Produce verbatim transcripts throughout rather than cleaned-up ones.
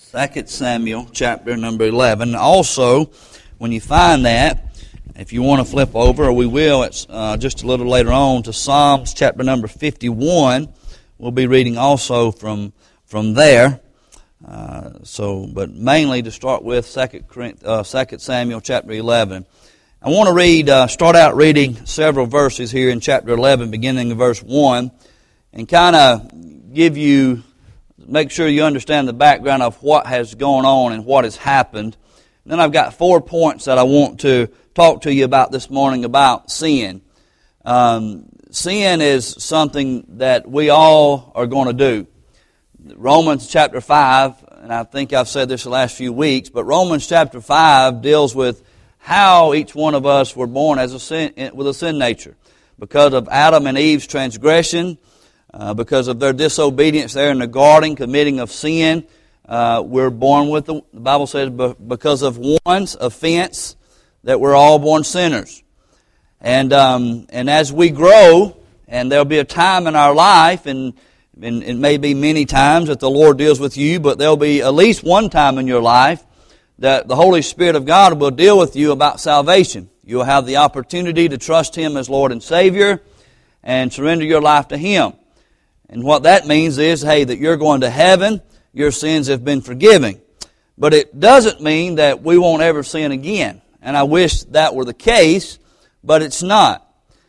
Second Samuel chapter number eleven. Also, when you find that, if you want to flip over, or we will, it's uh, just a little later on, to Psalms chapter number fifty-one. We'll be reading also from from there. Uh, so, but mainly to start with Second uh, Second Samuel chapter eleven. I want to read, uh, start out reading several verses here in chapter eleven, beginning in verse one, and kind of give you, make sure you understand the background of what has gone on and what has happened. And then I've got four points that I want to talk to you about this morning about sin. Um, sin is something that we all are going to do. Romans chapter five, and I think I've said this the last few weeks, but Romans chapter five deals with how each one of us were born as a sin, with a sin nature. Because of Adam and Eve's transgression, uh, because of their disobedience there in the garden, committing of sin, uh, we're born with, the, the Bible says, because of one's offense, that we're all born sinners. And um, and as we grow, and there'll be a time in our life, and, and it may be many times that the Lord deals with you, but there'll be at least one time in your life that the Holy Spirit of God will deal with you about salvation. You'll have the opportunity to trust Him as Lord and Savior and surrender your life to Him. And what that means is, hey, that you're going to heaven, your sins have been forgiven. But it doesn't mean that we won't ever sin again. And I wish that were the case, but it's not.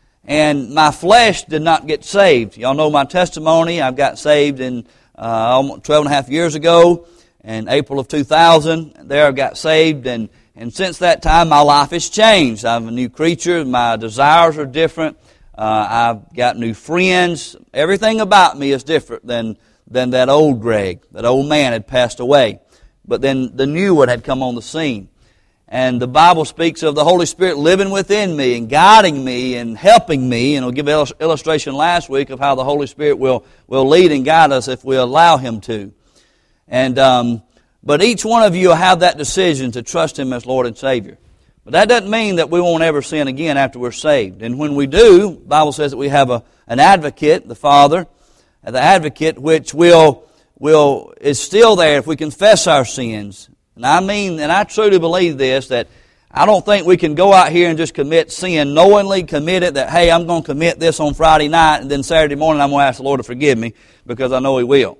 And my flesh did not get saved. Y'all know my testimony. I've got saved in uh, twelve and a half years ago. In April of two thousand, there I got saved, and, and since that time my life has changed. I'm a new creature, my desires are different, uh, I've got new friends, everything about me is different than, than that old Greg. That old man had passed away, but then the new one had come on the scene. And the Bible speaks of the Holy Spirit living within me and guiding me and helping me, and I'll give an illustration last week of how the Holy Spirit will, will lead and guide us if we allow Him to. And um, but each one of you will have that decision to trust Him as Lord and Savior. But that doesn't mean that we won't ever sin again after we're saved. And when we do, the Bible says that we have a an advocate, the Father, the advocate which will will is still there if we confess our sins. And I mean, and I truly believe this, that I don't think we can go out here and just commit sin, knowingly commit it, that, hey, I'm going to commit this on Friday night, and then Saturday morning I'm going to ask the Lord to forgive me, because I know He will.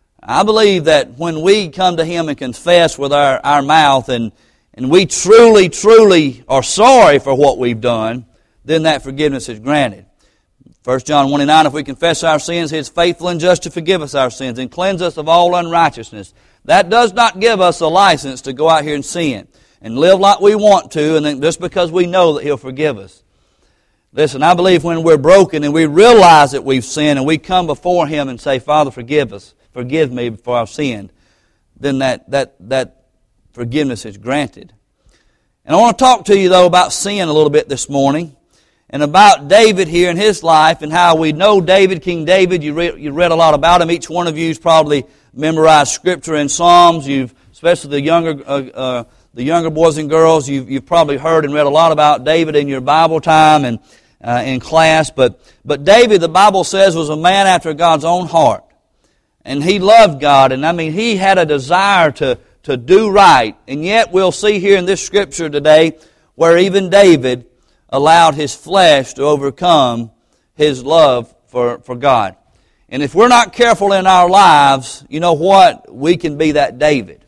I believe that when we come to Him and confess with our, our mouth, and, and we truly, truly are sorry for what we've done, then that forgiveness is granted. First John one and nine, if we confess our sins, He is faithful and just to forgive us our sins and cleanse us of all unrighteousness. That does not give us a license to go out here and sin and live like we want to, and then just because we know that He'll forgive us. Listen, I believe when we're broken and we realize that we've sinned and we come before Him and say, Father, forgive us. Forgive me for I've sinned, then that, that, that forgiveness is granted. And I want to talk to you, though, about sin a little bit this morning, and about David here in his life, and how we know David, King David. You read, you read a lot about him. Each one of you's probably memorized Scripture and Psalms. You've, especially the younger uh, uh, the younger boys and girls, you've, you've probably heard and read a lot about David in your Bible time and uh, in class. But, but David, the Bible says, was a man after God's own heart. And he loved God, and I mean, he had a desire to, to do right. And yet we'll see here in this Scripture today where even David allowed his flesh to overcome his love for, for God. And if we're not careful in our lives, you know what? We can be that David.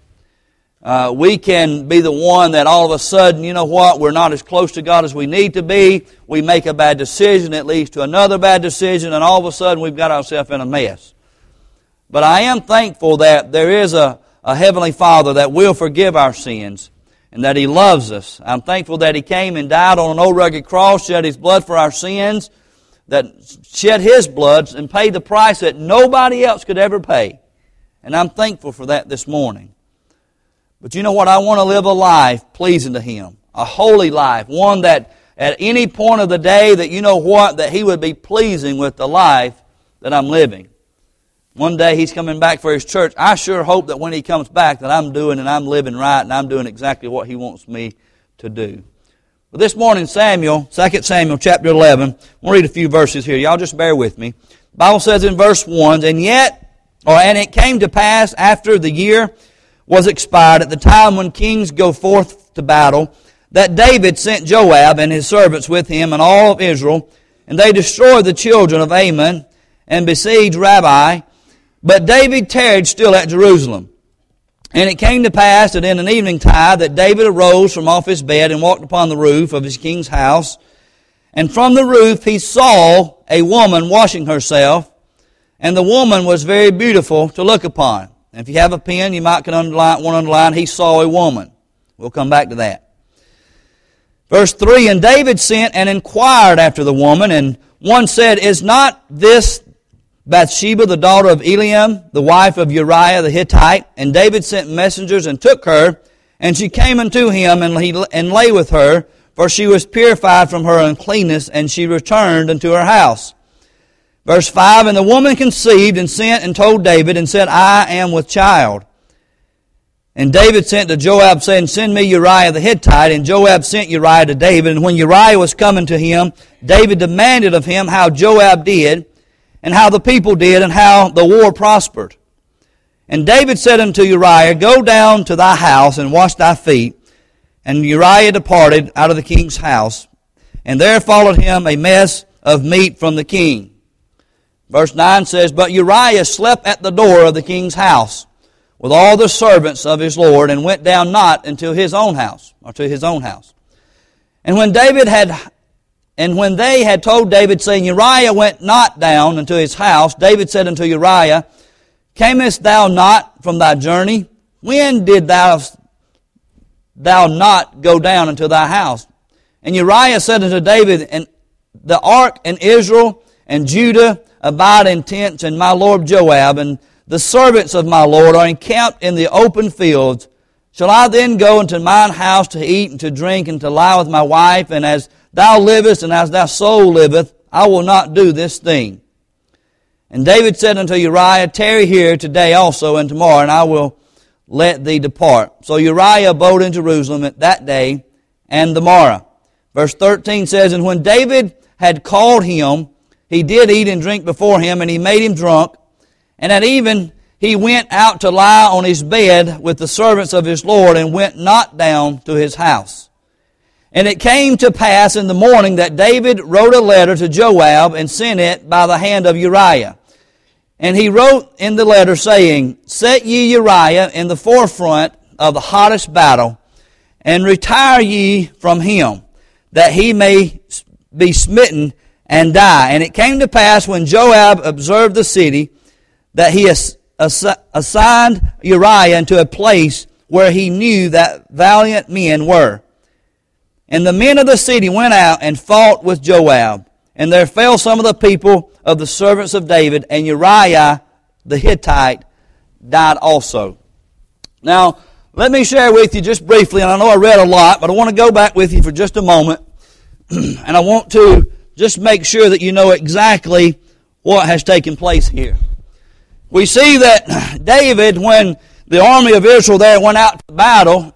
Uh, we can be the one that all of a sudden, you know what? We're not as close to God as we need to be. We make a bad decision that leads to another bad decision, and all of a sudden we've got ourselves in a mess. But I am thankful that there is a, a Heavenly Father that will forgive our sins and that He loves us. I'm thankful that He came and died on an old rugged cross, shed His blood for our sins, that shed His blood and paid the price that nobody else could ever pay. And I'm thankful for that this morning. But you know what? I want to live a life pleasing to Him, a holy life, one that at any point of the day that you know what, that He would be pleasing with the life that I'm living. One day He's coming back for His church. I sure hope that when He comes back that I'm doing and I'm living right and I'm doing exactly what He wants me to do. But this morning, Samuel, Second Samuel chapter eleven, we'll read a few verses here. Y'all just bear with me. The Bible says in verse one, And yet, or and it came to pass after the year was expired, at the time when kings go forth to battle, that David sent Joab and his servants with him and all of Israel, and they destroyed the children of Ammon and besieged Rabbah. But David tarried still at Jerusalem. And it came to pass that in an evening tide that David arose from off his bed and walked upon the roof of his king's house. And from the roof he saw a woman washing herself, and the woman was very beautiful to look upon. And if you have a pen, you might can underline one underline, he saw a woman. We'll come back to that. Verse three, and David sent and inquired after the woman, and one said, Is not this Bathsheba, the daughter of Eliam, the wife of Uriah the Hittite? And David sent messengers and took her, and she came unto him, and he and lay with her, for she was purified from her uncleanness, and she returned unto her house. Verse five, and the woman conceived and sent and told David, and said, I am with child. And David sent to Joab, saying, Send me Uriah the Hittite. And Joab sent Uriah to David. And when Uriah was coming to him, David demanded of him how Joab did, and how the people did, and how the war prospered. And David said unto Uriah, Go down to thy house, and wash thy feet. And Uriah departed out of the king's house, and there followed him a mess of meat from the king. Verse nine says, But Uriah slept at the door of the king's house, with all the servants of his lord, and went down not into his own house, or to his own house. And when David had, and when they had told David, saying, Uriah went not down into his house, David said unto Uriah, Camest thou not from thy journey? When did thou, thou not go down into thy house? And Uriah said unto David, And the ark and Israel and Judah abide in tents, and my lord Joab, and the servants of my Lord are encamped in the open fields. Shall I then go into mine house to eat and to drink and to lie with my wife? And as thou livest and as thy soul liveth, I will not do this thing. And David said unto Uriah, Tarry here today also and tomorrow, and I will let thee depart. So Uriah abode in Jerusalem at that day and the morrow. Verse thirteen says, And when David had called him, he did eat and drink before him, and he made him drunk. And at even he went out to lie on his bed with the servants of his Lord, and went not down to his house. And it came to pass in the morning that David wrote a letter to Joab, and sent it by the hand of Uriah. And he wrote in the letter, saying, Set ye Uriah in the forefront of the hottest battle, and retire ye from him, that he may be smitten and die. And it came to pass, when Joab observed the city, that he ass- ass- assigned Uriah into a place where he knew that valiant men were. And the men of the city went out and fought with Joab. And there fell some of the people of the servants of David, and Uriah the Hittite died also. Now, let me share with you just briefly, and I know I read a lot, but I want to go back with you for just a moment. And I want to just make sure that you know exactly what has taken place here. We see that David, when the army of Israel there went out to battle,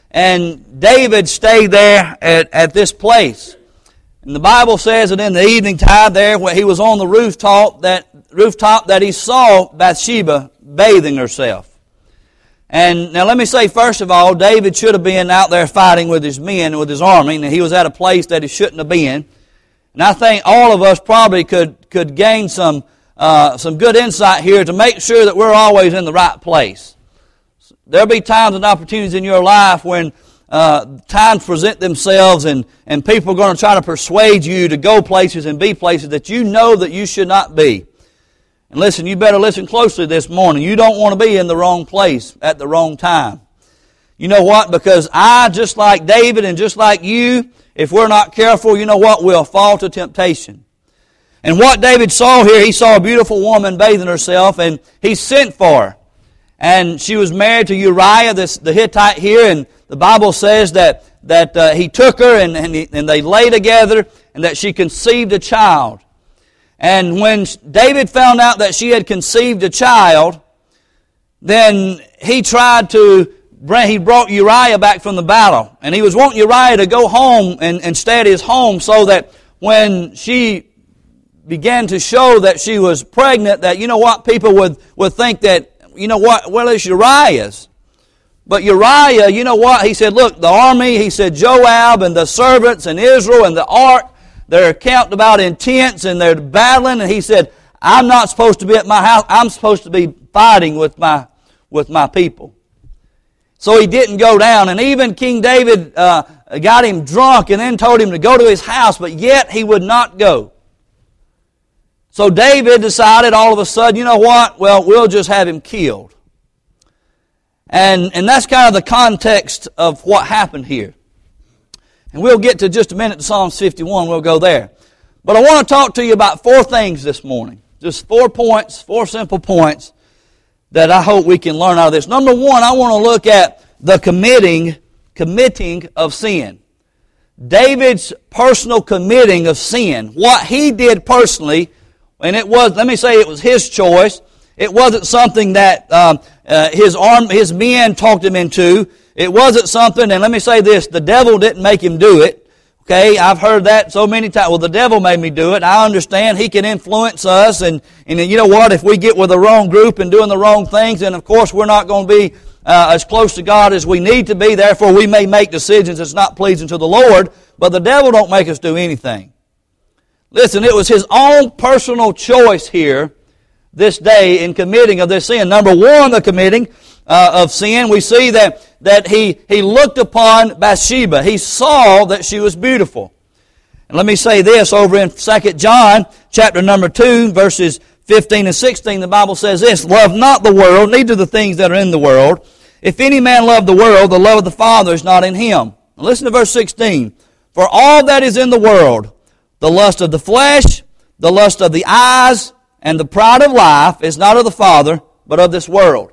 and David stayed there at, at this place. And the Bible says that in the evening tide there, when he was on the rooftop, that rooftop that he saw Bathsheba bathing herself. And now let me say, first of all, David should have been out there fighting with his men, with his army, and he was at a place that he shouldn't have been. And I think all of us probably could, could gain some Uh, some good insight here to make sure that we're always in the right place. There'll be times and opportunities in your life when uh, times present themselves, and, and people are going to try to persuade you to go places and be places that you know that you should not be. And listen, you better listen closely this morning. You don't want to be in the wrong place at the wrong time. You know what? Because I, just like David and just like you, if we're not careful, you know what? We'll fall to temptation. And what David saw here, he saw a beautiful woman bathing herself, and he sent for her. And she was married to Uriah, this, the Hittite here, and the Bible says that, that uh, he took her, and, and, he, and they lay together, and that she conceived a child. And when David found out that she had conceived a child, then he tried to bring, he brought Uriah back from the battle. And he was wanting Uriah to go home and, and stay at his home, so that when she began to show that she was pregnant, that, you know what, people would, would think that, you know what, well, it's Uriah's. But Uriah, you know what? He said, look, the army, he said, Joab and the servants and Israel and the ark, they're camped about in tents and they're battling. And he said, I'm not supposed to be at my house. I'm supposed to be fighting with my, with my people. So he didn't go down. And even King David uh, got him drunk and then told him to go to his house, but yet he would not go. So David decided all of a sudden, you know what? Well, we'll just have him killed. And, and that's kind of the context of what happened here. And we'll get to just a minute to Psalms fifty-one. We'll go there. But I want to talk to you about four things this morning. Just four points, four simple points that I hope we can learn out of this. Number one, I want to look at the committing, committing of sin. David's personal committing of sin. What he did personally, and it was, let me say it was his choice. It wasn't something that um, uh, his arm, his men talked him into. It wasn't something, and let me say this, the devil didn't make him do it. Okay, I've heard that so many times. Well, the devil made me do it. I understand he can influence us, and, and you know what? If we get with the wrong group and doing the wrong things, then of course we're not going to be uh, as close to God as we need to be. Therefore, we may make decisions that's not pleasing to the Lord, but the devil don't make us do anything. Listen, it was his own personal choice here this day in committing of this sin. Number one, the committing uh, of sin, we see that, that he, he looked upon Bathsheba. He saw that she was beautiful. And let me say this over in Second John, chapter number two, verses fifteen and sixteen, the Bible says this, love not the world, neither the things that are in the world. If any man love the world, the love of the Father is not in him. Now listen to verse sixteen. For all that is in the world, the lust of the flesh, the lust of the eyes, and the pride of life is not of the Father, but of this world.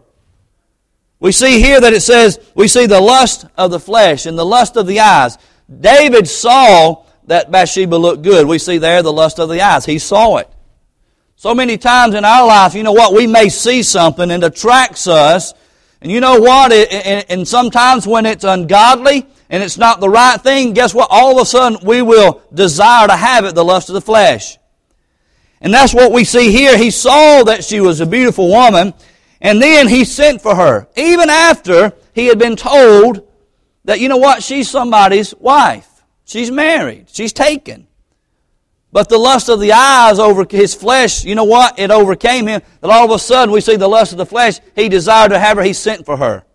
We see here that it says, we see the lust of the flesh and the lust of the eyes. David saw that Bathsheba looked good. We see there the lust of the eyes. He saw it. So many times in our life, you know what, we may see something and it attracts us. And you know what, and sometimes when it's ungodly and it's not the right thing, guess what, all of a sudden we will desire to have it, the lust of the flesh. And that's what we see here. He saw that she was a beautiful woman, and then he sent for her. Even after he had been told that, you know what, she's somebody's wife. She's married. She's taken. But the lust of the eyes over his flesh, you know what, it overcame him. That all of a sudden we see the lust of the flesh. He desired to have her. He sent for her.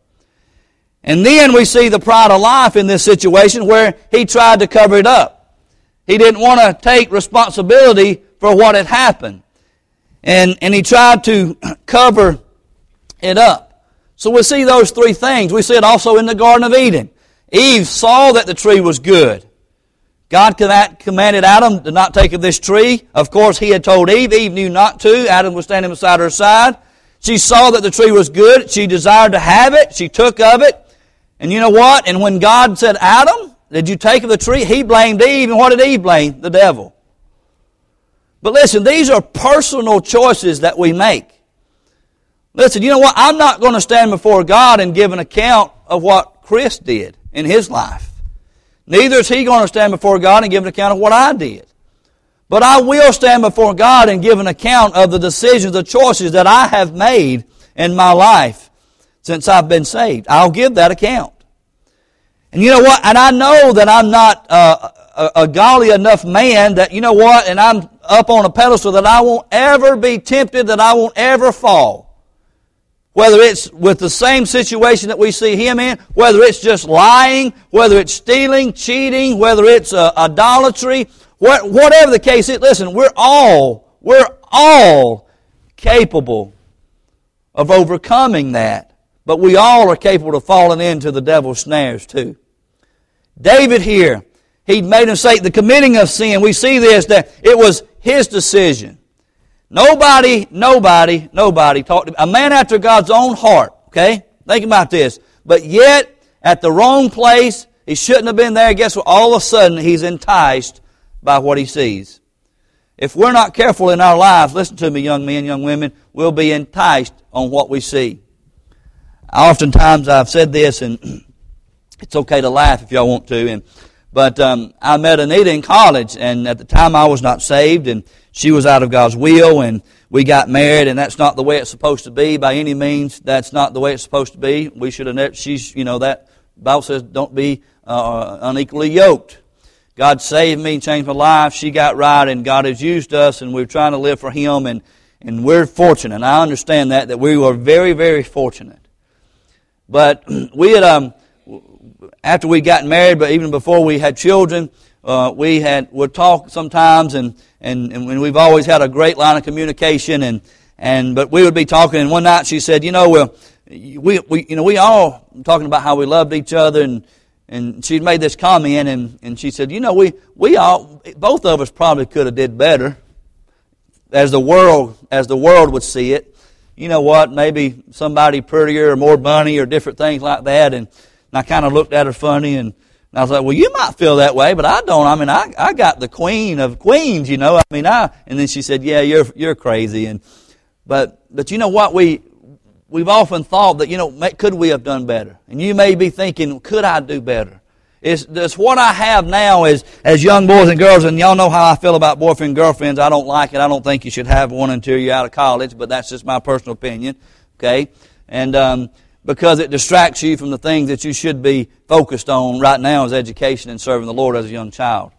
And then we see the pride of life in this situation where he tried to cover it up. He didn't want to take responsibility for what had happened. And, and he tried to cover it up. So we see those three things. We see it also in the Garden of Eden. Eve saw that the tree was good. God commanded Adam to not take of this tree. Of course, he had told Eve. Eve knew not to. Adam was standing beside her side. She saw that the tree was good. She desired to have it. She took of it. And you know what? And when God said, Adam, did you take of the tree? He blamed Eve. And what did Eve blame? The devil. But listen, these are personal choices that we make. Listen, you know what? I'm not going to stand before God and give an account of what Chris did in his life. Neither is he going to stand before God and give an account of what I did. But I will stand before God and give an account of the decisions, the choices that I have made in my life since I've been saved. I'll give that account. And you know what? And I know that I'm not uh, a, a godly enough man that, you know what, and I'm up on a pedestal that I won't ever be tempted, that I won't ever fall. Whether it's with the same situation that we see him in, whether it's just lying, whether it's stealing, cheating, whether it's uh, idolatry, what, whatever the case is, listen, we're all, we're all capable of overcoming that. But we all are capable of falling into the devil's snares too. David here, he made a mistake. The committing of sin, we see this, that it was his decision. Nobody, nobody, nobody talked to him. A man after God's own heart, okay? Think about this. But yet, at the wrong place, he shouldn't have been there. Guess what? All of a sudden, he's enticed by what he sees. If we're not careful in our lives, listen to me, young men, young women, we'll be enticed on what we see. Oftentimes, I've said this, and it's okay to laugh if y'all want to, and But um, I met Anita in college, and at the time I was not saved, and she was out of God's will, and we got married, and that's not the way it's supposed to be by any means. That's not the way it's supposed to be. We should have never, she's, you know, that Bible says don't be uh, unequally yoked. God saved me and changed my life. She got right, and God has used us, and we're trying to live for Him, and, and we're fortunate. And I understand that, that we were very, very fortunate. But we had, um, after we got married, but even before we had children, uh, we had would talk sometimes, and, and, and we've always had a great line of communication, and, and but we would be talking, and one night she said, you know, well, we, we, you know, we all talking about how we loved each other, and And she made this comment, and, and she said, you know, we, we all, both of us probably could have did better as the world, as the world would see it. You know what, maybe somebody prettier or more bunny or different things like that. And, and I kind of looked at her funny, and, and I was like, well, you might feel that way, but I don't. I mean, I, I got the queen of queens, you know. I mean, I, and then she said, yeah, you're, you're crazy. And, but, but you know what, we, We've often thought that, you know, could we have done better? And you may be thinking, could I do better? It's, it's what I have now as, as young boys and girls, and y'all know how I feel about boyfriend and girlfriends. I don't like it. I don't think you should have one until you're out of college, but that's just my personal opinion, okay? And um, because it distracts you from the things that you should be focused on right now as education and serving the Lord as a young child.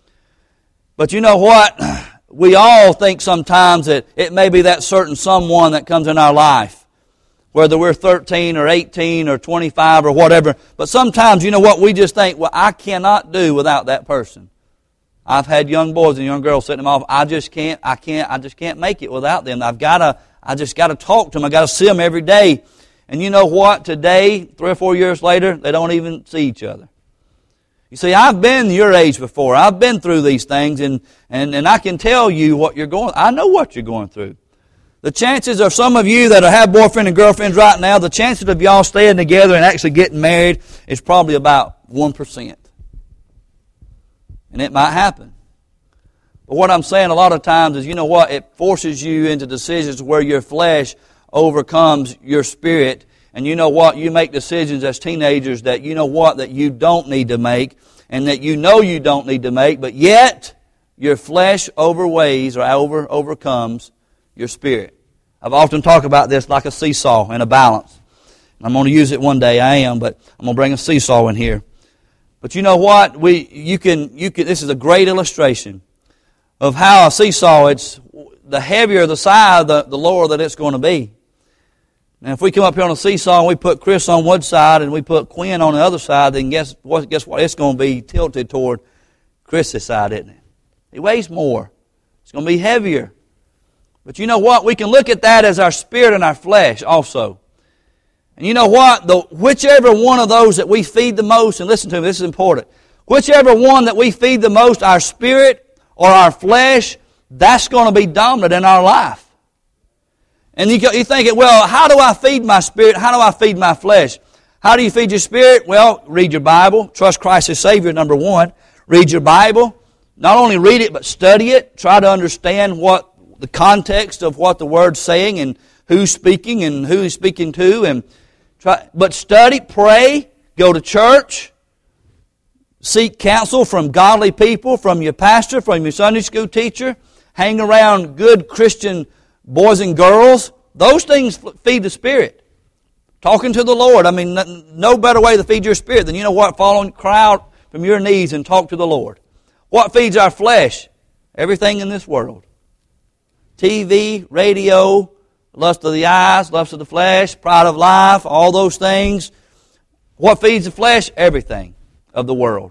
But you know what? We all think sometimes that it may be that certain someone that comes in our life, whether we're thirteen or eighteen or twenty-five or whatever. But sometimes, you know what, we just think, well, I cannot do without that person. I've had young boys and young girls sitting them off. I just can't, I can't, I just can't make it without them. I've got to, I just got to talk to them. I've got to see them every day. And you know what, today, three or four years later, they don't even see each other. You see, I've been your age before. I've been through these things, and, and, and I can tell you what you're going, I know what you're going through. The chances of some of you that have boyfriend and girlfriends right now, the chances of y'all staying together and actually getting married is probably about one percent. And it might happen. But what I'm saying a lot of times is, you know what, it forces you into decisions where your flesh overcomes your spirit. And you know what, you make decisions as teenagers that you know what, that you don't need to make, and that you know you don't need to make, but yet your flesh overweighs or over overcomes your spirit. I've often talked about this like a seesaw and a balance. I'm going to use it one day, I am, but I'm going to bring a seesaw in here. But you know what? We you can you can this is a great illustration of how a seesaw, it's the heavier the side, the, the lower that it's going to be. Now if we come up here on a seesaw and we put Chris on one side and we put Quinn on the other side, then guess what guess what? It's going to be tilted toward Chris's side, isn't it? It weighs more. It's going to be heavier. But you know what? We can look at that as our spirit and our flesh also. And you know what? The, whichever one of those that we feed the most, and listen to me, this is important. Whichever one that we feed the most, our spirit or our flesh, that's going to be dominant in our life. And you, you think, well, how do I feed my spirit? How do I feed my flesh? How do you feed your spirit? Well, read your Bible. Trust Christ as Savior, number one. Read your Bible. Not only read it, but study it. Try to understand what the context of what the Word's saying and who's speaking and who He's speaking to. And try, but study, pray, go to church, seek counsel from godly people, from your pastor, from your Sunday school teacher, hang around good Christian boys and girls. Those things feed the Spirit. Talking to the Lord. I mean, no better way to feed your spirit than, you know what, fall on, cry out from your knees and talk to the Lord. What feeds our flesh? Everything in this world. T V, radio, lust of the eyes, lust of the flesh, pride of life, all those things. What feeds the flesh? Everything of the world.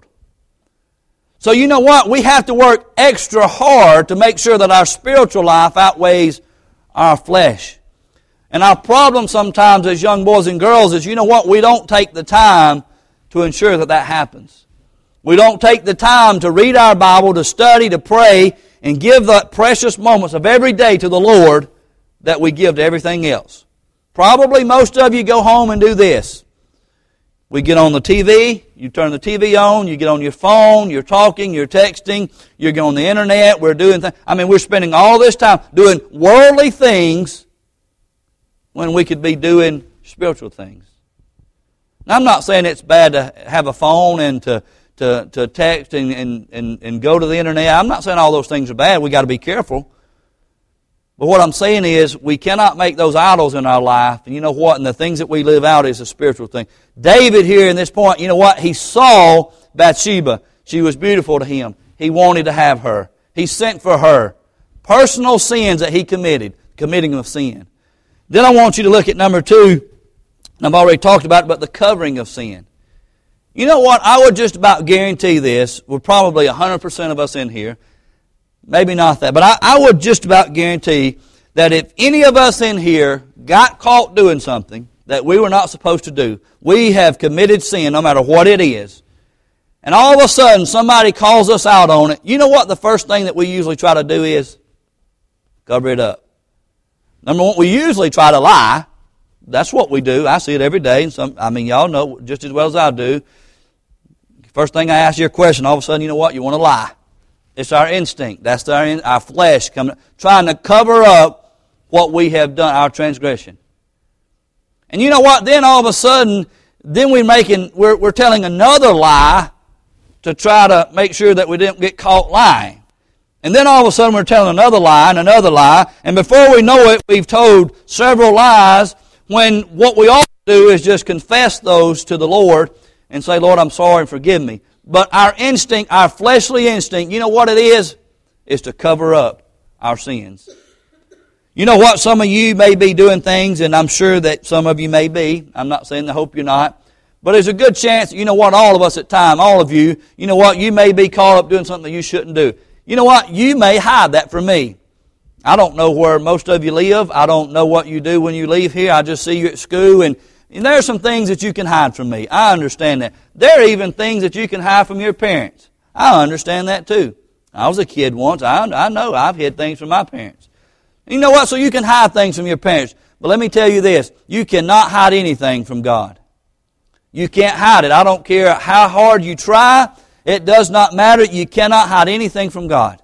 So you know what? We have to work extra hard to make sure that our spiritual life outweighs our flesh. And our problem sometimes as young boys and girls is, you know what? We don't take the time to ensure that that happens. We don't take the time to read our Bible, to study, to pray, and give the precious moments of every day to the Lord that we give to everything else. Probably most of you go home and do this. We get on the T V, you turn the T V on, you get on your phone, you're talking, you're texting, you're going on the internet, we're doing things. I mean, we're spending all this time doing worldly things when we could be doing spiritual things. Now, I'm not saying it's bad to have a phone and to To, to text and, and, and, and go to the internet. I'm not saying all those things are bad. We've got to be careful. But what I'm saying is, we cannot make those idols in our life. And you know what? And the things that we live out is a spiritual thing. David here in this point, you know what? He saw Bathsheba. She was beautiful to him. He wanted to have her. He sent for her. Personal sins that he committed. Committing of sin. Then I want you to look at number two. I've already talked about it, but the covering of sin. You know what? I would just about guarantee this. We're probably one hundred percent of us in here. Maybe not that. But I, I would just about guarantee that if any of us in here got caught doing something that we were not supposed to do, we have committed sin no matter what it is. And all of a sudden somebody calls us out on it. You know what the first thing that we usually try to do is? Cover it up. Number one, we usually try to lie. That's what we do. I see it every day. And some, I mean, y'all know just as well as I do. First thing I ask you a question, all of a sudden, you know what? You want to lie. It's our instinct. That's our, our flesh coming, trying to cover up what we have done, our transgression. And you know what? Then all of a sudden, then we're making, we're, we're telling another lie to try to make sure that we didn't get caught lying. And then all of a sudden we're telling another lie and another lie. And before we know it, we've told several lies when what we ought to do is just confess those to the Lord and say, Lord, I'm sorry and forgive me. But our instinct, our fleshly instinct, you know what it is? Is to cover up our sins. You know what? Some of you may be doing things, and I'm sure that some of you may be. I'm not saying I hope you're not. But there's a good chance, you know what, all of us at time, all of you, you know what, you may be caught up doing something you shouldn't do. You know what? You may hide that from me. I don't know where most of you live. I don't know what you do when you leave here. I just see you at school, and, and there are some things that you can hide from me. I understand that. There are even things that you can hide from your parents. I understand that too. I was a kid once. I, I know I've hid things from my parents. And you know what? So you can hide things from your parents. But let me tell you this. You cannot hide anything from God. You can't hide it. I don't care how hard you try. It does not matter. You cannot hide anything from God.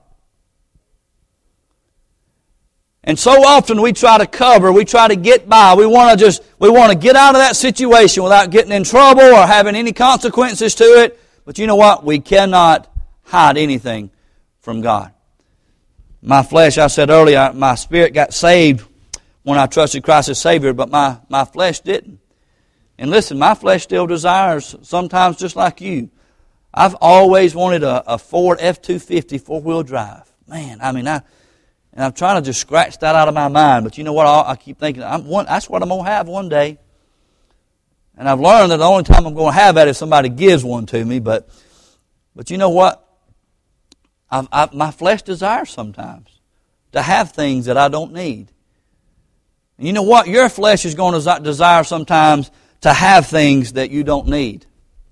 And so often we try to cover, we try to get by. We want to just, we want to get out of that situation without getting in trouble or having any consequences to it. But you know what? We cannot hide anything from God. My flesh, I said earlier, my spirit got saved when I trusted Christ as Savior, but my, my flesh didn't. And listen, my flesh still desires, sometimes just like you. I've always wanted a, a Ford F two fifty four-wheel drive. Man, I mean, I... And I'm trying to just scratch that out of my mind. But you know what? I, I keep thinking, I'm one, that's what I'm going to have one day. And I've learned that the only time I'm going to have that is somebody gives one to me. But but you know what? I've, I, my flesh desires sometimes to have things that I don't need. And you know what? Your flesh is going to desire sometimes to have things that you don't need.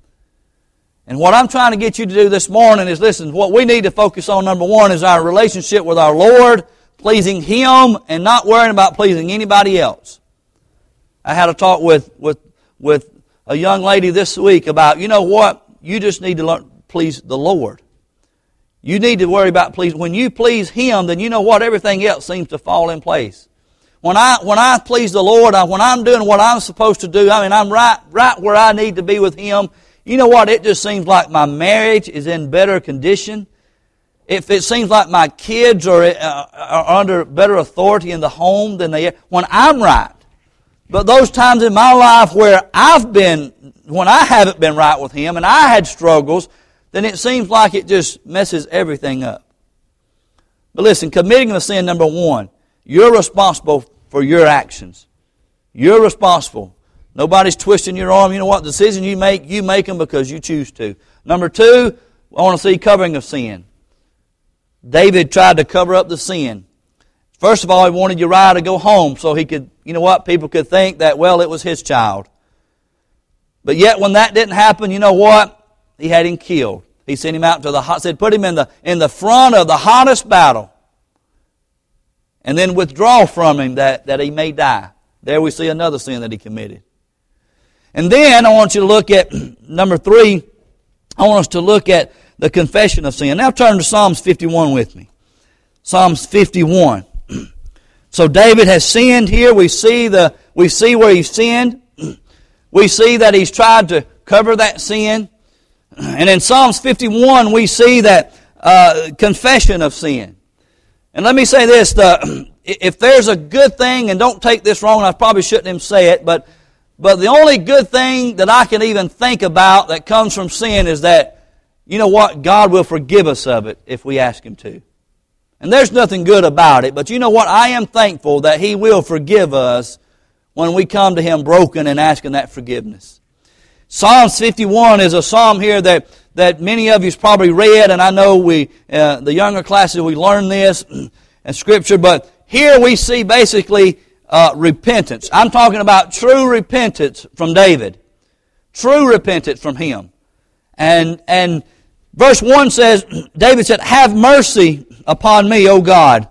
And what I'm trying to get you to do this morning is, listen, what we need to focus on, number one, is our relationship with our Lord, pleasing Him, and not worrying about pleasing anybody else. I had a talk with, with, with a young lady this week about, you know what, you just need to learn, please the Lord. You need to worry about pleasing. When you please Him, then you know what, everything else seems to fall in place. When I when I please the Lord, I, when I'm doing what I'm supposed to do, I mean, I'm right right where I need to be with Him. You know what? It just seems like my marriage is in better condition. If it seems like my kids are, uh, are under better authority in the home than they are when I'm right. But those times in my life where I've been, when I haven't been right with Him and I had struggles, then it seems like it just messes everything up. But listen, committing a sin, number one, you're responsible for your actions. You're responsible. Nobody's twisting your arm. You know what? The decision you make, you make them because you choose to. Number two, I want to see covering of sin. David tried to cover up the sin. First of all, he wanted Uriah to go home so he could, you know what, people could think that, well, it was his child. But yet when that didn't happen, you know what? He had him killed. He sent him out to the hot, said put him in the in the front of the hottest battle. And then withdraw from him that, that he may die. There we see another sin that he committed. And then I want you to look at number three. I want us to look at the confession of sin. Now turn to Psalms fifty-one with me. Psalms fifty-one. So David has sinned here. We see the we see where he sinned. We see that he's tried to cover that sin. And in Psalms fifty-one we see that uh, confession of sin. And let me say this, the if there's a good thing, and don't take this wrong, I probably shouldn't even say it, but, but the only good thing that I can even think about that comes from sin is that, you know what, God will forgive us of it if we ask Him to. And there's nothing good about it, but you know what, I am thankful that He will forgive us when we come to Him broken and asking that forgiveness. Psalms fifty-one is a psalm here that, that many of you's probably read, and I know we, uh, the younger classes, we learn this in Scripture, but here we see basically uh, repentance. I'm talking about true repentance from David. True repentance from him. And, and verse one says, David said, "Have mercy upon me, O God,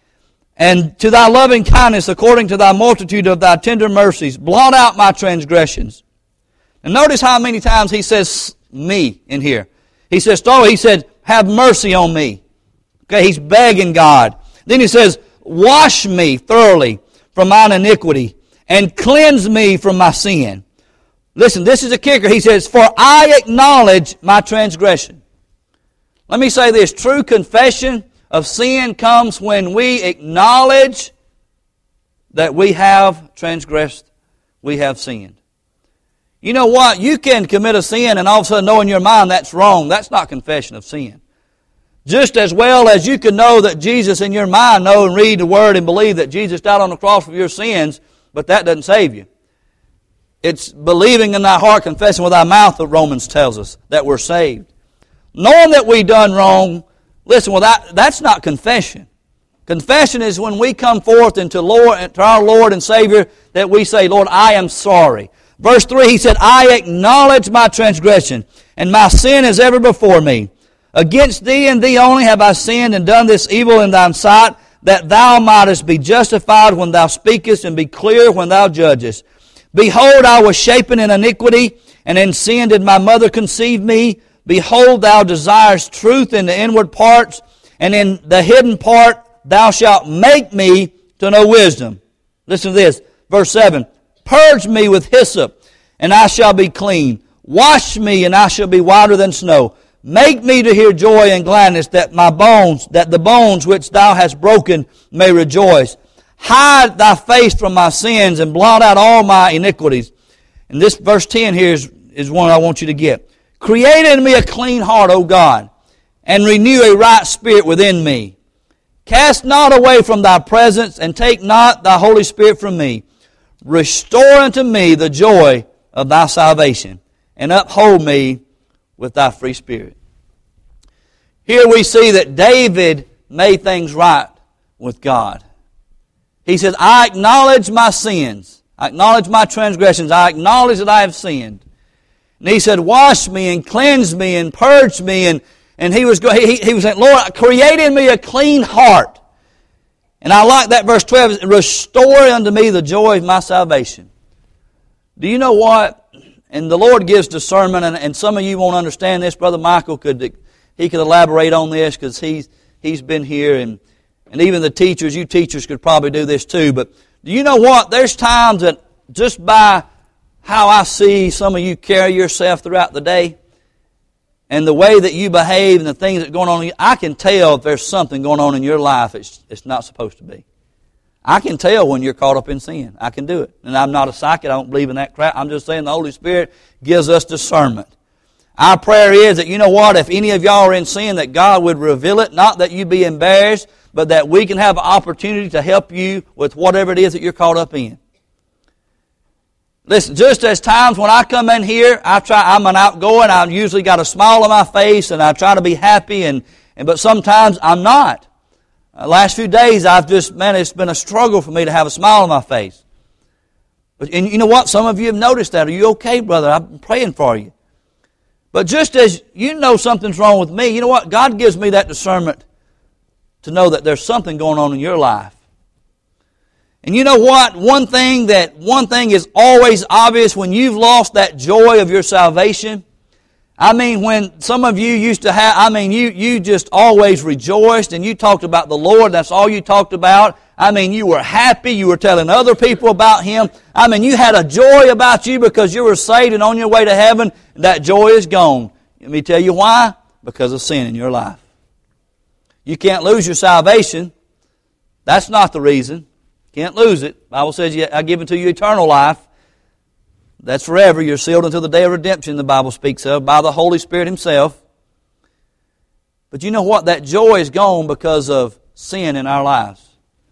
and to thy loving kindness according to thy multitude of thy tender mercies, blot out my transgressions." And notice how many times he says me in here. He says, oh, he said, "Have mercy on me." Okay, he's begging God. Then he says, "Wash me thoroughly from mine iniquity, and cleanse me from my sin." Listen, this is a kicker. He says, "For I acknowledge my transgression." Let me say this. True confession of sin comes when we acknowledge that we have transgressed, we have sinned. You know what? You can commit a sin and all of a sudden know in your mind that's wrong. That's not confession of sin. Just as well as you can know that Jesus in your mind, know and read the Word and believe that Jesus died on the cross for your sins, but that doesn't save you. It's believing in thy heart, confessing with thy mouth, that Romans tells us, that we're saved. Knowing that we've done wrong, listen, well, that, that's not confession. Confession is when we come forth into Lord, to our Lord and Savior, that we say, "Lord, I am sorry." Verse three, he said, "I acknowledge my transgression, and my sin is ever before me. Against thee and thee only have I sinned and done this evil in thine sight, that thou mightest be justified when thou speakest and be clear when thou judgest. Behold, I was shapen in iniquity, and in sin did my mother conceive me. Behold, thou desirest truth in the inward parts, and in the hidden part thou shalt make me to know wisdom." Listen to this, verse seven. "Purge me with hyssop, and I shall be clean. Wash me, and I shall be whiter than snow. Make me to hear joy and gladness, that my bones, that the bones which thou hast broken may rejoice. Hide thy face from my sins, and blot out all my iniquities." And this verse ten here is, is one I want you to get. "Create in me a clean heart, O God, and renew a right spirit within me. Cast not away from thy presence, and take not thy Holy Spirit from me. Restore unto me the joy of thy salvation, and uphold me with thy free spirit." Here we see that David made things right with God. He says, "I acknowledge my sins. I acknowledge my transgressions. I acknowledge that I have sinned." And he said, "Wash me and cleanse me and purge me." And, and he was going, he, he was saying, "Lord, create in me a clean heart." And I like that verse twelve, "Restore unto me the joy of my salvation." Do you know what? And the Lord gives discernment, and, and some of you won't understand this. Brother Michael could he could elaborate on this because he's he's been here, and and even the teachers, you teachers could probably do this too. But do you know what? There's times that just by how I see some of you carry yourself throughout the day, and the way that you behave and the things that are going on, I can tell if there's something going on in your life it's, it's not supposed to be. I can tell when you're caught up in sin. I can do it. And I'm not a psychic. I don't believe in that crap. I'm just saying the Holy Spirit gives us discernment. Our prayer is that, you know what, if any of y'all are in sin, that God would reveal it. Not that you be embarrassed, but that we can have an opportunity to help you with whatever it is that you're caught up in. Listen, just as times when I come in here, I try, I'm an outgoing, I usually got a smile on my face, and I try to be happy, and, and but sometimes I'm not. Uh, last few days, I've just, man, it's been a struggle for me to have a smile on my face. But and you know what? Some of you have noticed that. Are you okay, brother? I'm praying for you. But just as you know something's wrong with me, you know what? God gives me that discernment to know that there's something going on in your life. And you know what? One thing that one thing is always obvious when you've lost that joy of your salvation. I mean, when some of you used to have, I mean, you, you just always rejoiced and you talked about the Lord. That's all you talked about. I mean, you were happy. You were telling other people about Him. I mean, you had a joy about you because you were saved and on your way to heaven. That joy is gone. Let me tell you why. Because of sin in your life. You can't lose your salvation. That's not the reason. Can't lose it. The Bible says, I give unto you eternal life. That's forever. You're sealed until the day of redemption, the Bible speaks of, by the Holy Spirit Himself. But you know what? That joy is gone because of sin in our lives.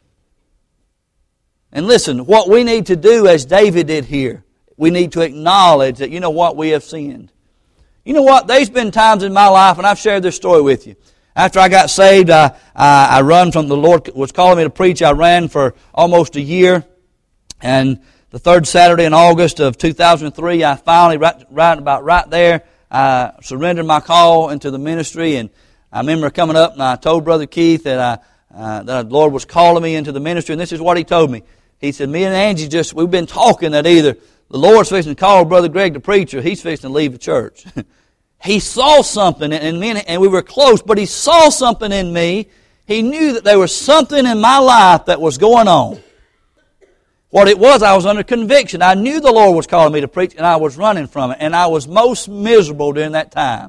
And listen, what we need to do, as David did here, we need to acknowledge that, you know what, we have sinned. You know what? There's been times in my life, and I've shared this story with you. After I got saved, I, I, I run from the Lord was calling me to preach. I ran for almost a year. And the third Saturday in August of two thousand three, I finally, right, right about right there, I surrendered my call into the ministry. And I remember coming up and I told Brother Keith that, I, uh, that the Lord was calling me into the ministry. And this is what he told me. He said, me and Angie just, we've been talking that either the Lord's fixing to call Brother Greg the preacher, he's fixing to leave the church. He saw something in me, and we were close, but he saw something in me. He knew that there was something in my life that was going on. What it was, I was under conviction. I knew the Lord was calling me to preach, and I was running from it. And I was most miserable during that time.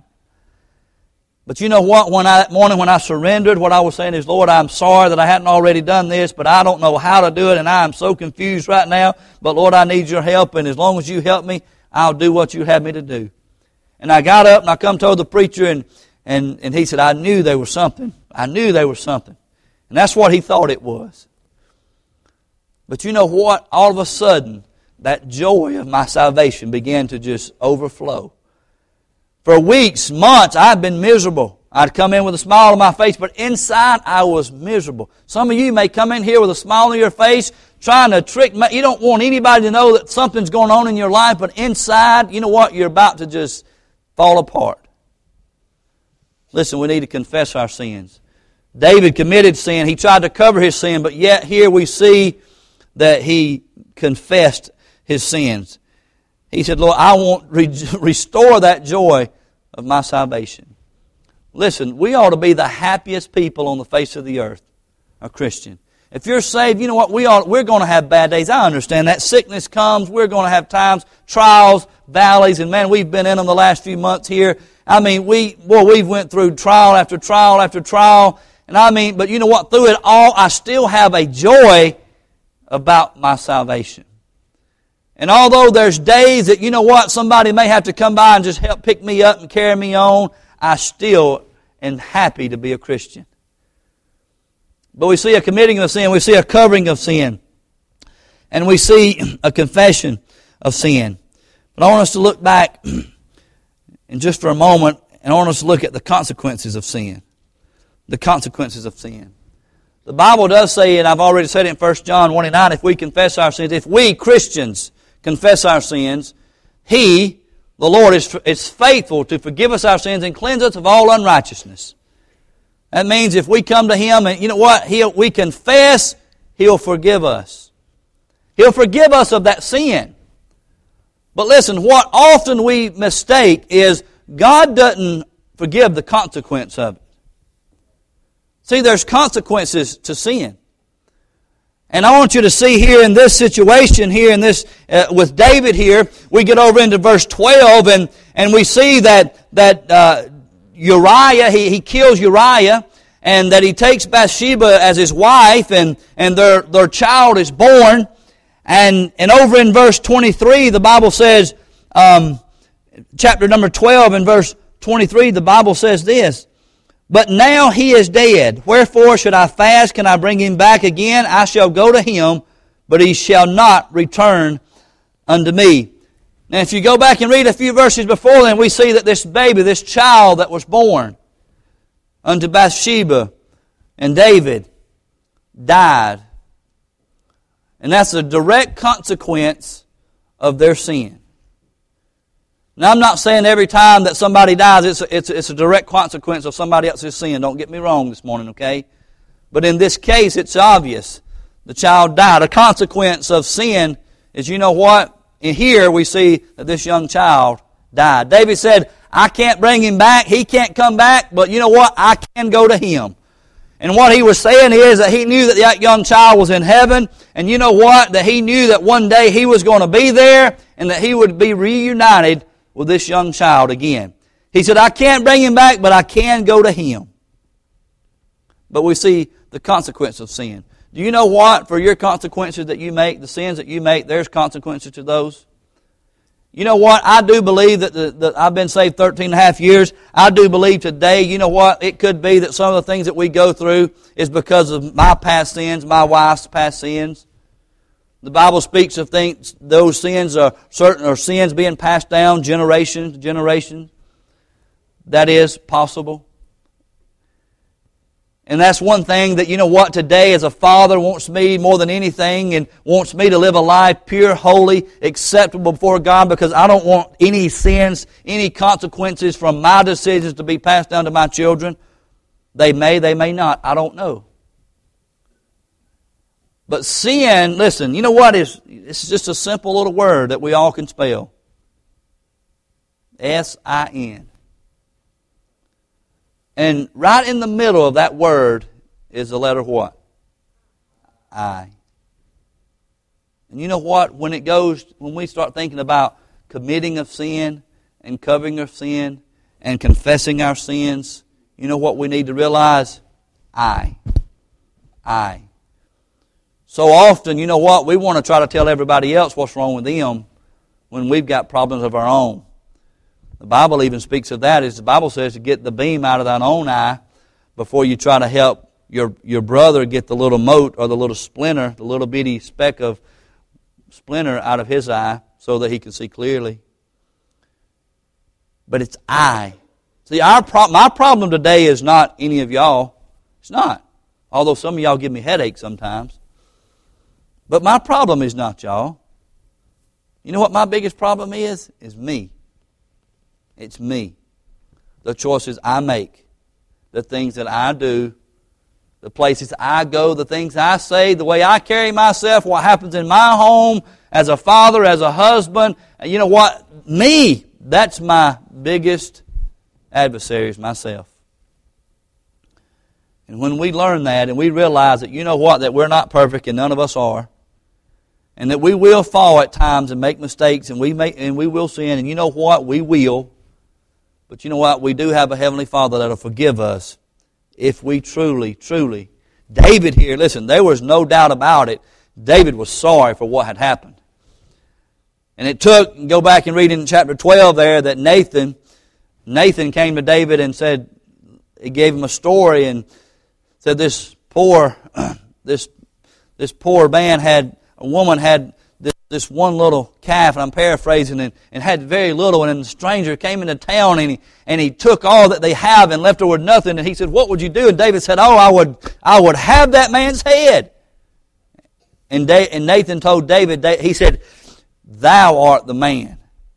But you know what? When I, that morning when I surrendered, what I was saying is, Lord, I'm sorry that I hadn't already done this, but I don't know how to do it, and I am so confused right now. But Lord, I need your help, and as long as you help me, I'll do what you have me to do. And I got up and I come told the preacher, and, and, and he said, I knew there was something. I knew there was something. And that's what he thought it was. But you know what? All of a sudden, that joy of my salvation began to just overflow. For weeks, months, I've been miserable. I'd come in with a smile on my face, but inside I was miserable. Some of you may come in here with a smile on your face, trying to trick me. You don't want anybody to know that something's going on in your life, but inside, you know what? You're about to just fall apart. Listen, we need to confess our sins. David committed sin. He tried to cover his sin, but yet here we see that he confessed his sins. He said, Lord, I want to restore that joy of my salvation. Listen, we ought to be the happiest people on the face of the earth, a Christian. If you're saved, you know what? We are, we're going to have bad days. I understand that. Sickness comes. We're going to have times, trials, valleys. And man, we've been in them the last few months here. I mean, we, boy, we've went through trial after trial after trial. And I mean, but you know what? Through it all, I still have a joy about my salvation. And although there's days that, you know what, somebody may have to come by and just help pick me up and carry me on, I still am happy to be a Christian. But we see a committing of sin, we see a covering of sin, and we see a confession of sin. But I want us to look back in just for a moment, and I want us to look at the consequences of sin. The consequences of sin. The Bible does say, and I've already said it in First John one and nine, if we confess our sins, if we Christians confess our sins, He, the Lord, is, is faithful to forgive us our sins and cleanse us of all unrighteousness. That means if we come to Him and, you know what, He'll, we confess, He'll forgive us. He'll forgive us of that sin. But listen, what often we mistake is God doesn't forgive the consequence of it. See, there's consequences to sin. And I want you to see here in this situation here in this uh, with David here, we get over into verse twelve and, and we see that that uh, Uriah, he, he kills Uriah, and that he takes Bathsheba as his wife, and, and their, their child is born. And, and over in verse twenty-three, the Bible says, um, chapter number twelve and verse twenty-three, the Bible says this, but now he is dead. Wherefore should I fast? Can I bring him back again? I shall go to him, but he shall not return unto me. Now if you go back and read a few verses before then, we see that this baby, this child that was born unto Bathsheba and David, died. And that's a direct consequence of their sin. Now, I'm not saying every time that somebody dies, it's a, it's, a, it's a direct consequence of somebody else's sin. Don't get me wrong this morning, okay? But in this case, it's obvious. The child died. A consequence of sin is, you know what? In here, we see that this young child died. David said, I can't bring him back. He can't come back. But you know what? I can go to him. And what he was saying is that he knew that that young child was in heaven. And you know what? That he knew that one day he was going to be there and that he would be reunited with this young child again. He said, I can't bring him back, but I can go to him. But we see the consequence of sin. Do you know what? For your consequences that you make, the sins that you make, there's consequences to those. You know what? I do believe that the, the, I've been saved thirteen and a half years. I do believe today, you know what? It could be that some of the things that we go through is because of my past sins, my wife's past sins. The Bible speaks of things, those sins are certain, or sins being passed down generation to generation. That is possible. And that's one thing that, you know what, today as a father wants me more than anything and wants me to live a life pure, holy, acceptable before God, because I don't want any sins, any consequences from my decisions to be passed down to my children. They may, they may not. I don't know. But sin, listen, you know what is, it's just a simple little word that we all can spell. S I N. And right in the middle of that word is the letter what? I. And you know what? When it goes, when we start thinking about committing of sin and covering of sin and confessing our sins, you know what we need to realize? I. I. So often, you know what? We want to try to tell everybody else what's wrong with them when we've got problems of our own. The Bible even speaks of that. As the Bible says, to get the beam out of thine own eye before you try to help your, your brother get the little mote or the little splinter, the little bitty speck of splinter out of his eye so that he can see clearly. But it's I. See, our pro- my problem today is not any of y'all. It's not. Although some of y'all give me headaches sometimes. But my problem is not y'all. You know what my biggest problem is? Is me. It's me. The choices I make. The things that I do. The places I go. The things I say. The way I carry myself. What happens in my home. As a father. As a husband. And you know what? Me. That's my biggest adversary is myself. And when we learn that and we realize that, you know what? That we're not perfect and none of us are. And that we will fall at times and make mistakes and we make and we will sin. And you know what? We will. But you know what? We do have a Heavenly Father that will forgive us if we truly, truly. David here, listen, there was no doubt about it. David was sorry for what had happened. And it took, go back and read in chapter twelve there, that Nathan, Nathan came to David and said, he gave him a story and said this poor, this, this poor man had, a woman had this, this one little calf, and I'm paraphrasing, and, and had very little, and then the stranger came into town, and he, and he took all that they have and left her with nothing, and he said, what would you do? And David said, oh, I would I would have that man's head. And, da- and Nathan told David, he said, thou art the man.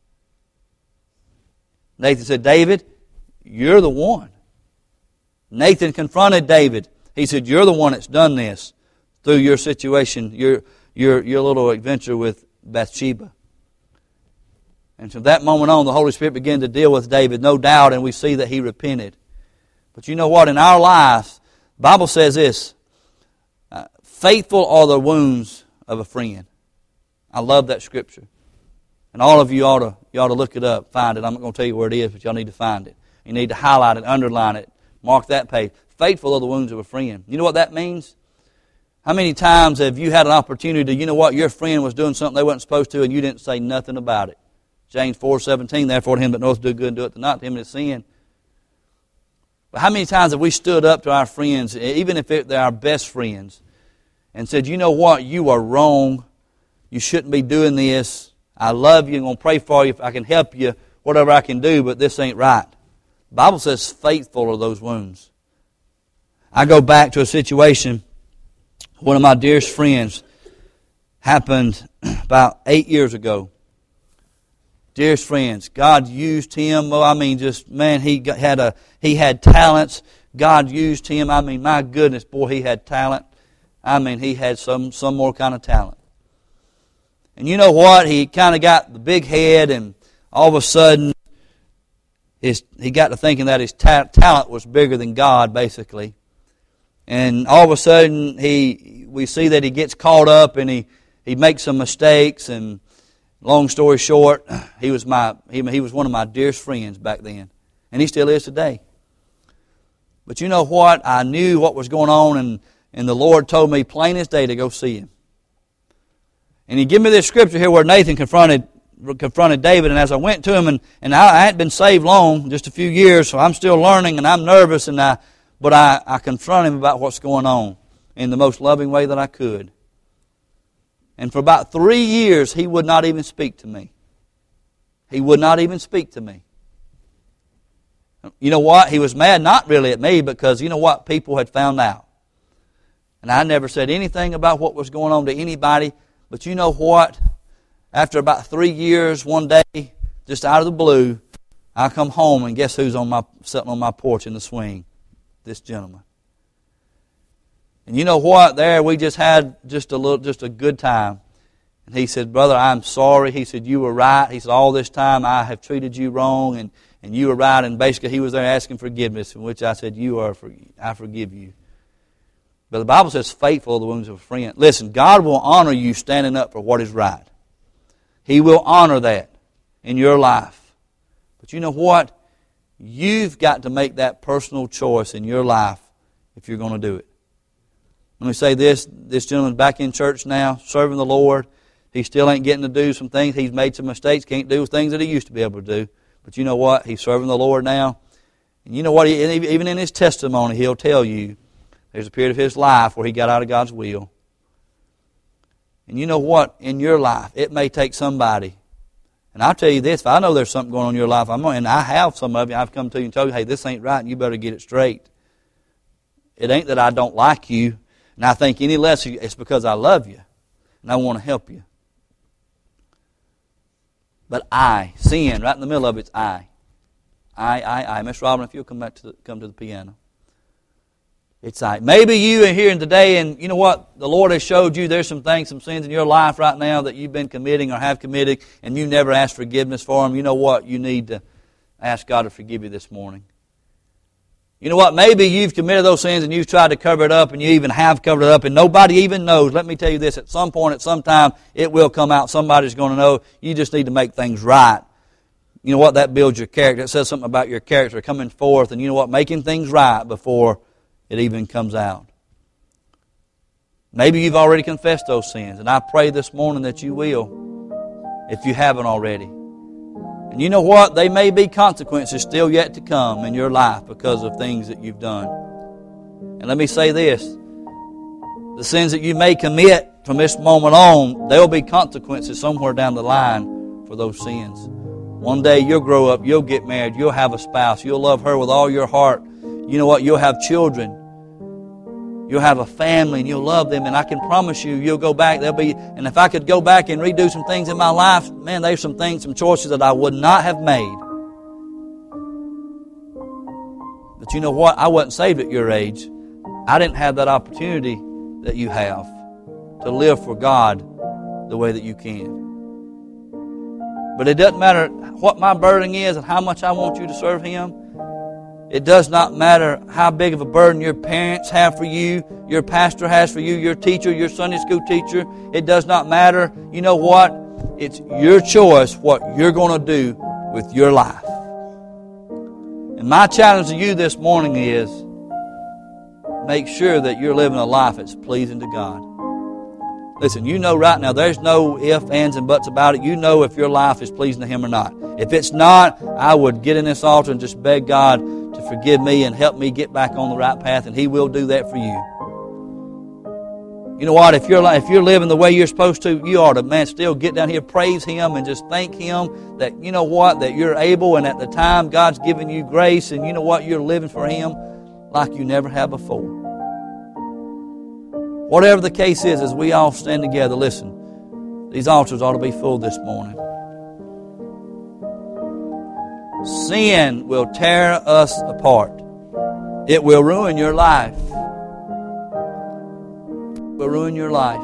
Nathan said, David, you're the one. Nathan confronted David. He said, you're the one that's done this through your situation, your Your, your little adventure with Bathsheba. And from that moment on, the Holy Spirit began to deal with David, no doubt, and we see that he repented. But you know what? In our lives, the Bible says this, uh, faithful are the wounds of a friend. I love that scripture. And all of you ought to, you ought to look it up, find it. I'm not going to tell you where it is, but y'all need to find it. You need to highlight it, underline it, mark that page. Faithful are the wounds of a friend. You know what that means? How many times have you had an opportunity, you know what, your friend was doing something they wasn't supposed to and you didn't say nothing about it? James four seventeen, therefore to him that knoweth to do good and do it not, to him that sin. But how many times have we stood up to our friends, even if they're our best friends, and said, you know what, you are wrong, you shouldn't be doing this, I love you, I'm going to pray for you, if I can help you, whatever I can do, but this ain't right. The Bible says faithful are those wounds. I go back to a situation. One of my dearest friends happened about eight years ago. Dearest friends, God used him. Oh, I mean, just man, he got, had a he had talents. God used him. I mean, my goodness, boy, he had talent. I mean, he had some some more kind of talent. And you know what? He kind of got the big head, and all of a sudden, his he got to thinking that his ta- talent was bigger than God, basically. And all of a sudden, he we see that he gets caught up and he, he makes some mistakes. And long story short, he was my he, he was one of my dearest friends back then, and he still is today. But you know what? I knew what was going on, and And the Lord told me plain as day to go see him. And he gave me this scripture here where Nathan confronted confronted David. And as I went to him, and, and I, I hadn't been saved long, just a few years, so I'm still learning and I'm nervous. And I, but I, I confronted him about what's going on in the most loving way that I could. And for about three years, he would not even speak to me. He would not even speak to me. You know what? He was mad not really at me because you know what? People had found out. And I never said anything about what was going on to anybody. But you know what? After about three years, one day, just out of the blue, I come home and guess who's on my sitting on my porch in the swing? This gentleman. And you know what? There we just had just a little, just a good time. And he said, "Brother, I'm sorry." He said, "You were right." He said, "All this time I have treated you wrong, and, and you were right." And basically he was there asking forgiveness, in which I said, "You are, for, I forgive you." But the Bible says, "Faithful are the wounds of a friend." Listen, God will honor you standing up for what is right. He will honor that in your life. But you know what? You've got to make that personal choice in your life if you're going to do it. Let me say this. This gentleman's back in church now, serving the Lord. He still ain't getting to do some things. He's made some mistakes, can't do things that he used to be able to do. But you know what? He's serving the Lord now. And you know what? Even in his testimony, he'll tell you there's a period of his life where he got out of God's will. And you know what? In your life, it may take somebody. And I'll tell you this, if I know there's something going on in your life, I'm going, and I have some of you, I've come to you and told you, hey, this ain't right, and you better get it straight. It ain't that I don't like you, and I think any less, it's because I love you, and I want to help you. But I, sin, right in the middle of it's I. I, I, I. Miss Robin, if you'll come back to the, come to the piano. It's I. Maybe you are here today, and you know what? The Lord has showed you there's some things, some sins in your life right now that you've been committing or have committed, and you never asked forgiveness for them. You know what? You need to ask God to forgive you this morning. You know what? Maybe you've committed those sins and you've tried to cover it up, and you even have covered it up, and nobody even knows. Let me tell you this, at some point, at some time, it will come out. Somebody's going to know. You just need to make things right. You know what? That builds your character. It says something about your character coming forth, and you know what? Making things right before it even comes out. Maybe you've already confessed those sins, and I pray this morning that you will, if you haven't already. And you know what? They may be consequences still yet to come in your life because of things that you've done. And let me say this. The sins that you may commit from this moment on, there will be consequences somewhere down the line for those sins. One day you'll grow up, you'll get married, you'll have a spouse, you'll love her with all your heart. You know what? You'll have children. You'll have a family and you'll love them. And I can promise you, you'll go back. There'll be, and if I could go back and redo some things in my life, man, there's some things, some choices that I would not have made. But you know what? I wasn't saved at your age. I didn't have that opportunity that you have to live for God the way that you can. But it doesn't matter what my burden is and how much I want you to serve Him. It does not matter how big of a burden your parents have for you, your pastor has for you, your teacher, your Sunday school teacher. It does not matter. You know what? It's your choice what you're going to do with your life. And my challenge to you this morning is make sure that you're living a life that's pleasing to God. Listen, you know right now, there's no ifs, ands, and buts about it. You know if your life is pleasing to Him or not. If it's not, I would get in this altar and just beg God to forgive me and help me get back on the right path, and He will do that for you. You know what? If you're if you're living the way you're supposed to, you ought to, man, still get down here, praise Him, and just thank Him that, you know what, that you're able, and at the time God's given you grace, and you know what, you're living for Him like you never have before. Whatever the case is, as we all stand together, listen, these altars ought to be full this morning. Sin will tear us apart. It will ruin your life. It will ruin your life.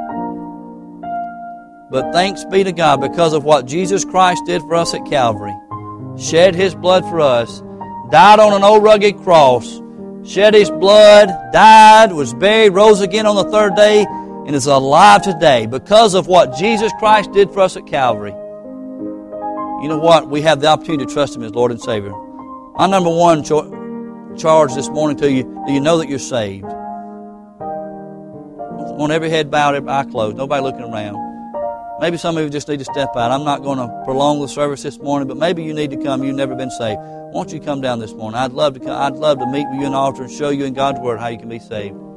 But thanks be to God, because of what Jesus Christ did for us at Calvary, shed His blood for us, died on an old rugged cross, shed His blood, died, was buried, rose again on the third day, and is alive today because of what Jesus Christ did for us at Calvary. You know what? We have the opportunity to trust Him as Lord and Savior. My number one cho- charge this morning to you, do you know that you're saved? want every head bowed, every eye closed, nobody looking around. Maybe some of you just need to step out. I'm not going to prolong the service this morning, but maybe you need to come. You've never been saved. Won't you come down this morning? I'd love to come. I'd love to meet with you in the altar and show you in God's Word how you can be saved.